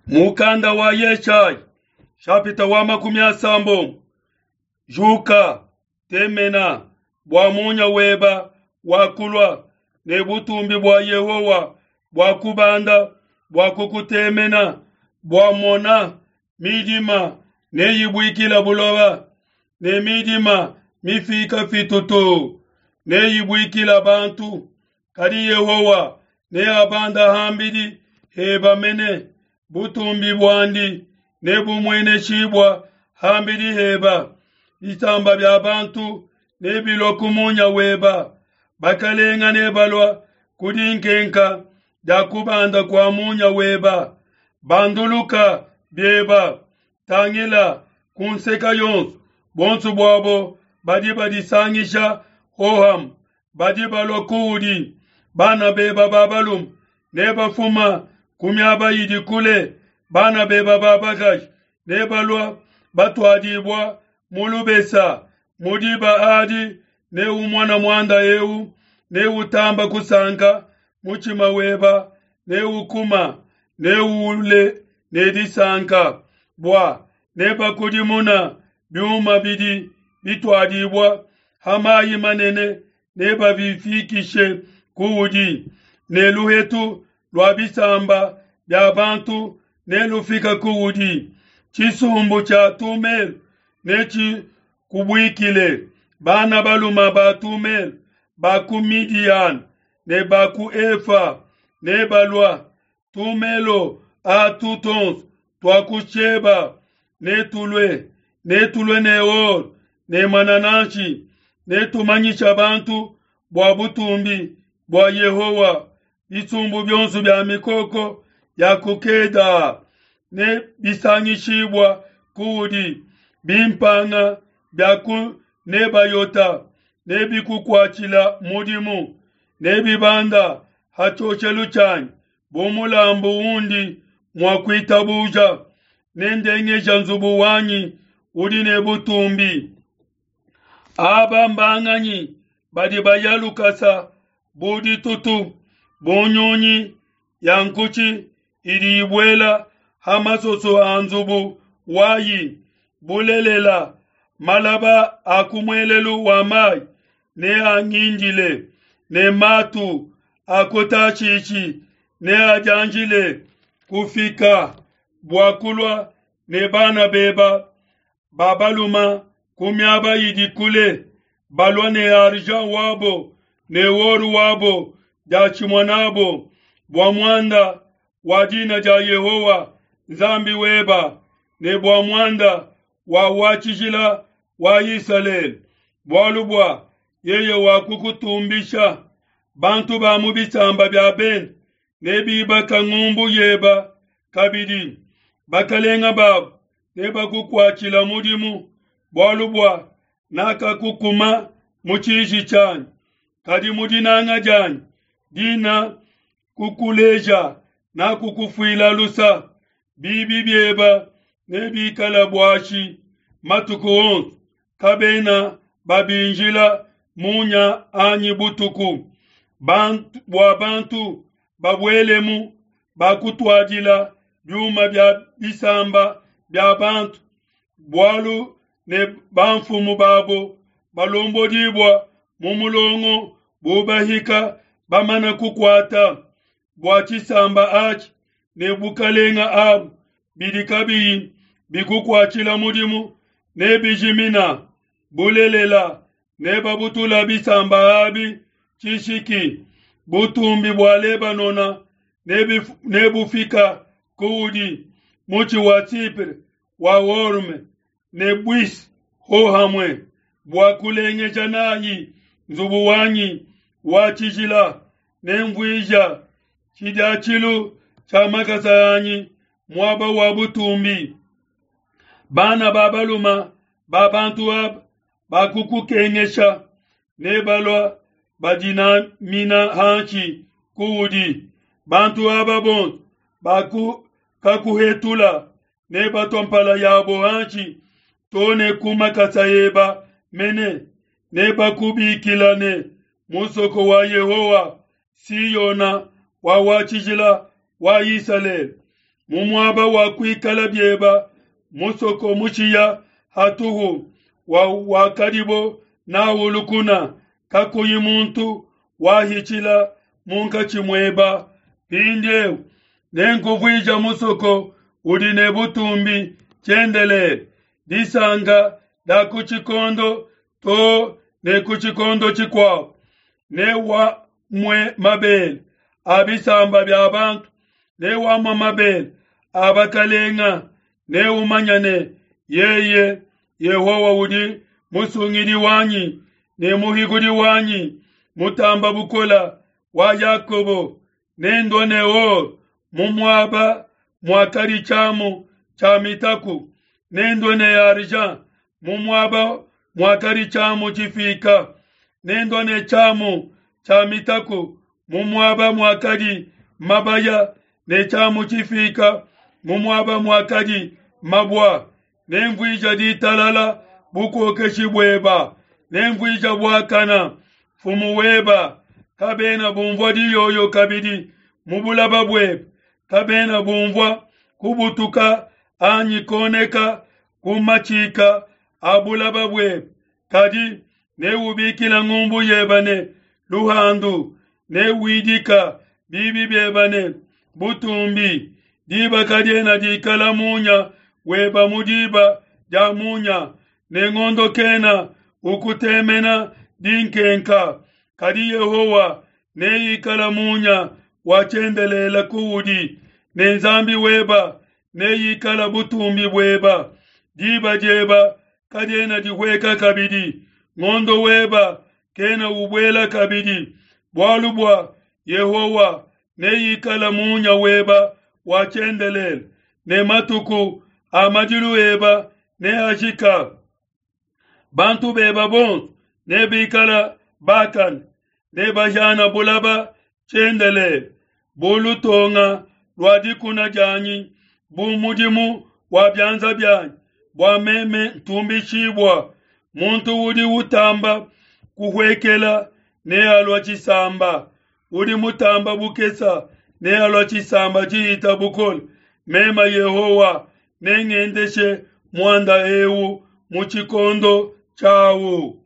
Mukanda wa Yeshai, chapita wa makumi asambo. Juka, temena, bwa munya weba, wakulwa, ne butumbi bwa Yehowa, bwa kubanda, bwa kukutemena, bwa mona, midima, ne yibwikila buloba, ne midima, mifika fitutu, ne yibwikila bantu, kadi Yehowa, ne abanda hambidi, heba mene, butumbi bwandi, ne bumwene shibwa, hambidi heba, bitamba bya bantu, ne bilokumunya weba, bakalenga ne balwa, kudinkenka, da kubanda kwa munya weba, banduluka, bieba, tangila, kunseka yons, bonsu bwabo, badi sangisha, hoham, badi balokudi, bana beba babalum, neba fuma, kumyaba yidi kule, bana beba babagash, neba lwa, batwadibwa, mulubesa, mudiba adi, ne umwana mwanda eu, ne utamba kusanka, muchima weba, ne ukuma, ne ule, ne disanka, bwa, neba kudimuna, biuma bidi, bitwadibwa, hamayi manene, neba bifikishe, kuudi, ne luhetu, lwabisamba, bya bantu, ne lufika kuudi, chisumbu cha tumel, nechi kubwikile, bana baluma batumel, baku Midian, ne baku Efa, ne balwa, tumelo, atutons, twakusheba, ne tulwe ne or, ne mananashi, ne tumanyisha bantu, bwa butumbi, bwa Yehowa, bisumbu byonsu bya mikoko, ya kukeda, ne bisanyishibwa, kudi, bimpanga, byaku, ne bayota, ne bikukwachila mudimu, ne bibanda, hachochelu chanyi, bumulambu undi, mwakuitabuja, ne ndengeja nzubu wanyi, udi ne butumbi. Aba mbanganyi, badi bayalukasa, budi tutu, bunyunyi, yankuchi, idibwela, hamasoso anzubu, wayi, bulelela, malaba akumwelelu wamai, ne anginjile, ne matu, akotachichi, ne ajanjile, kufika, bwakulwa, ne bana beba, babaluma, kumyaba yidikule, balwa ne arja wabo, ne woru wabo, dachimwanabo, bwamwanda, wajina ja Yehowa, zambi weba, ne bwamwanda, wa wachijila, wa Israel, bwalubwa, yeye wa kukutumbisha, bantu ba mubisamba bya ben, ne bibaka ngumbu yeba, kabidi, bakalenga babu, ne bakukwachila mudimu, bwalubwa, naka kukuma, muchishi chani, kadi mudinanga jani, dina, kukuleja, na kukufuila lusa, bibi bieba, ne bikala bwashi, matuku onsu, kabena, babinjila, munya, anyi butuku, bantu, babwelemu, bakutwajila, byuma bya bisamba, bya bantu, bwalu, ne banfumu babo, balombo dibwa, mumulongo, bubahika, bamana kukwata, bwachisamba achi, ne bukalenga abu, bidikabi, bikukwachila mudimu, ne bijimina, bulelela, ne babutula bisamba abi, chishiki, butumbi bwa Lebanona, ne bufika, kuudi, muchi wa Tipre, wa Worme, ne bwis, hohamwe, bwa kulenge janayi, nzubu wanyi, wachijila, ne mvwija, chidachilu, chamakasayanyi, mwaba wa butumbi. Bana babaluma, babantu ab, bakukukengesha, ne balwa, badina mina hanchi, kuudi, bantu ababon, kakuhetula, ne batompala yabo hanchi, tone kumakasayeba, mene, ne bakubikilane, musoko wa Yehowa, Siyona, wa wachijila, wa Israel, mumwaba wa kwikala byeba musoko mushiya hatuhu wa karibo na ulukuna kakuyi muntu wahichila munka chimweba pinde nenkuvwija musoko udi ne butumbi chendele disanga da kuchikondo to ne kuchikondo chikwa ne wa mwe mabel abisamba bya bantu ne wa mabel abakalenga ne umanyane yeye Yehowa udi musungiri wanyi ne muhiguri wanyi mutamba bukola wa Yakobo nendo neo mumwaba mwakari chamu cha mitaku nendo ne arja mumwaba mwakari chamu chifika nendo ne chamu cha mitaku mumwaba mwakari mabaya ne chamu chifika mumwaba mwakari mabwa nemvwija ditalala buko keshibweba nemvwija bwakana fumuweba kabena bumvwa diyoyo kabidi mubulaba bweba kabena bumvwa kubutuka anyikoneka kumachika abulaba bweba kadi neubikila ngumbu yebane luhandu newidika bibi bebane butumbi diba kadena dikala munya weba mudiba jamunya nengondo kena ukutemena dinkenka kadi Yehowa neikala munya wachendelela kuudi nenzambi weba neikala butumbi weba diba jeba kadena dihweka kabidi ngondo weba kena ubwela kabidi bwalubwa Yehowa neikala munya weba wachendelela ne matuku amajilu eba ne ashika bantu beba bon ne bikala bakan ne bajana bulaba chendele bulutonga lwadikuna janyi bumudimu wabyanza byanyi bwameme tumbishibwa muntu udi utamba kuhwekela ne alwa chisamba udi mutamba bukesa ne alwa chisamba chiita bukol mema Yehowa nengendeshe mwanda ewu muchikondo chawu.